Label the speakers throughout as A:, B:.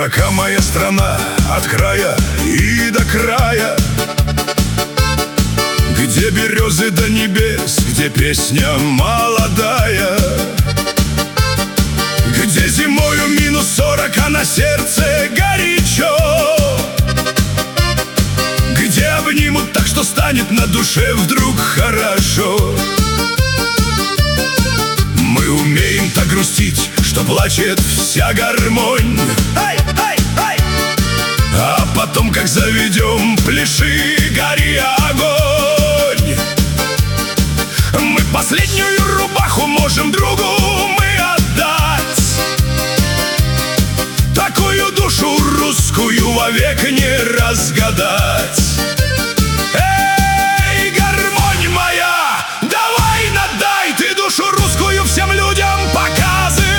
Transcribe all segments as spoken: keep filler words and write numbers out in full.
A: Широка моя страна от края и до края, где березы до небес, где песня молодая, где зимою минус сорок, а на сердце горячо, где обнимут так, что станет на душе вдруг хорошо. Мы умеем так грустить, что плачет вся гармонь. Ай, ай, ай! А потом, как заведем, пляши, гори огонь. Мы последнюю рубаху можем другу мы отдать, такую душу русскую вовек не разгадать. Эй, гармонь моя, давай надай ты душу русскую всем людям показывай.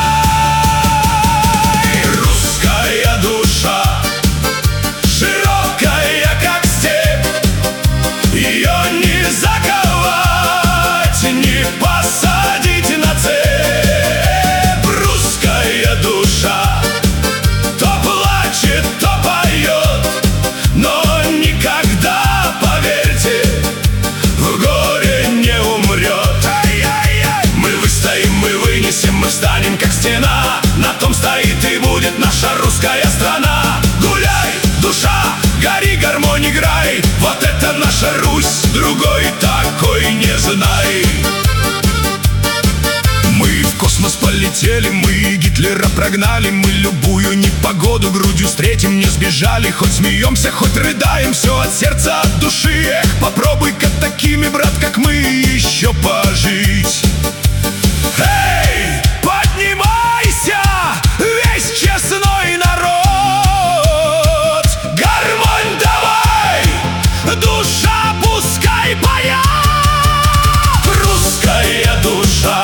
A: Русская душа, широкая как степь, ее не заковать, не посадить на цепь. Русская душа то плачет, то поет, но никогда, поверьте, в горе не умрет. Ай-яй-яй! Мы выстоим, мы вынесем, мы встанем как стена, на том стоит и будет наша русская страна. Гуляй, душа, гори, гармонь играй, вот это наша Русь, другой такой не знай. Мы в космос полетели, мы Гитлера прогнали, мы любую непогоду грудью встретим, не сбежали. Хоть смеемся, хоть рыдаем, все от сердца, от души. Эх, попробуй-ка такими, брат, как мы, еще пожить. Эй, поднимайся, весь честной народ! Гармонь давай, душа пускай поет! Русская душа,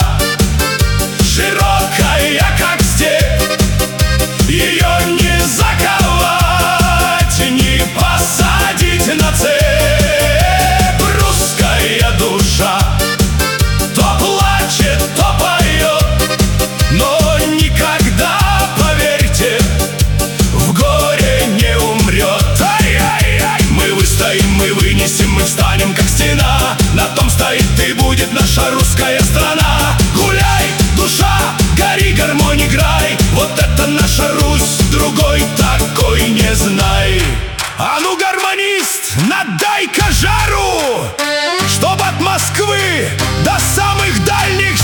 A: широкая как степь, ее не заковать, не посадить на цепь. Русская душа то плачет, то поет, но никогда, поверьте, в горе не умрет. Ай-яй-яй! Мы выстоим, мы вынесем, мы встанем как стена, на том стоит и будет наша русская страна. Гуляй, душа, гори, гармонь играй, вот это наша Русь, другой такой не знай. А ну, гармонист, надай-ка жару, чтоб от Москвы до самых дальних